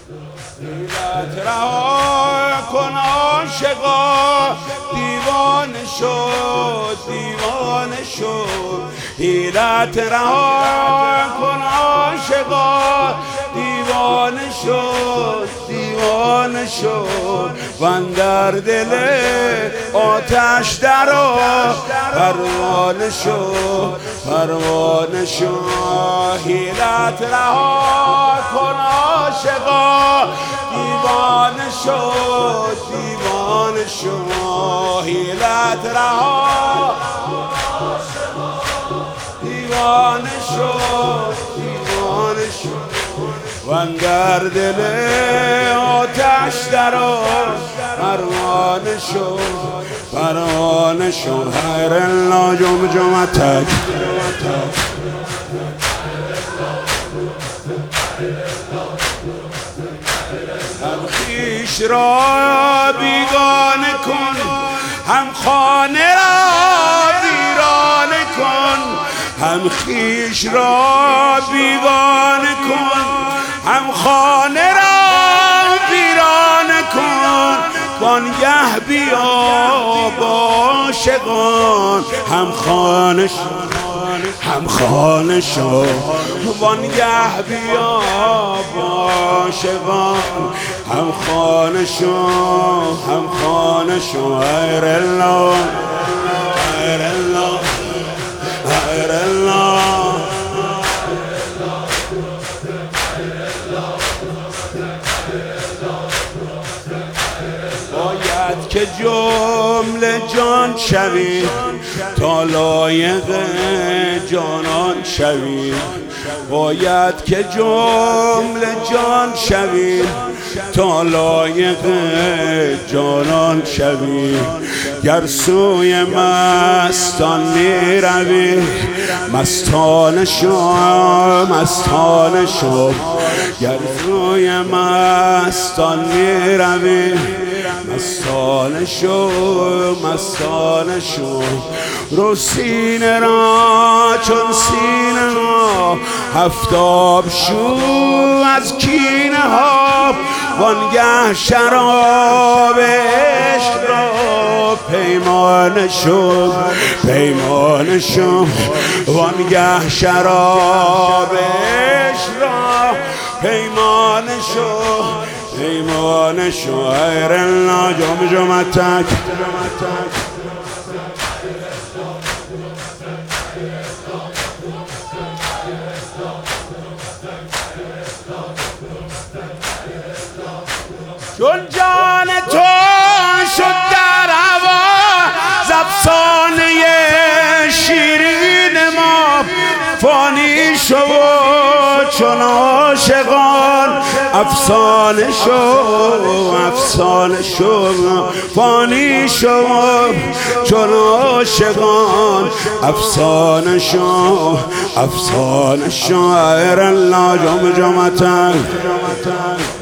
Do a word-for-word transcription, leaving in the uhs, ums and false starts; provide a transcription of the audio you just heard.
حیلت رها کن عاشقا، دیوانه شد دیوانه شد. حیلت رها کن عاشقا، دیوانه شد دیوانه شد. واندر دل آتش درآ، پروانه شد پروانه شد. حیلت رها کن عاشقا، دیوانه شد دیوانه شد. حیلت رها دیوانه شد دیوانه شد. واندر دل آتش درآ، پروانه شد پروانه شد. خیر الله جم جمعتک هم خویش را بیگانه کن، هم خانه را ویرانه کن. هم خویش را بیگانه کن، هم خانه را ویرانه کن. وانگه بیا با عاشقان، هم خانه شو هم خانه شو. وانگه بیا با عاشقان، هم خانه شو هم خانه شو. غیر الله غیر الله غیر الله. باید که جمله جان شوی تا لایق جانان شوی. باید که جمله جان شوی تا لایق جانان شوی. گر سوی مستان می روی، مستانه شو مستانه شو. گر سوی مستان می روی، مستانه شو مستانه شو. رو سینه را چون سینه ها، هفتاب شو از کینه ها. وانگه شراب عشق را پیمانه شو پیمانه شو. وانگه شراب عشق را پیمانه شو پیمانه شو. غیر الله جم جمعتک چون جان تو شد در هوا، ز افسانه شیرین ما فانی شو. چون عاشقان افسانه شو افسانه شو. فانی شو چون عاشقان، افسانه شو افسانه شو. غیر الله جم جمعتک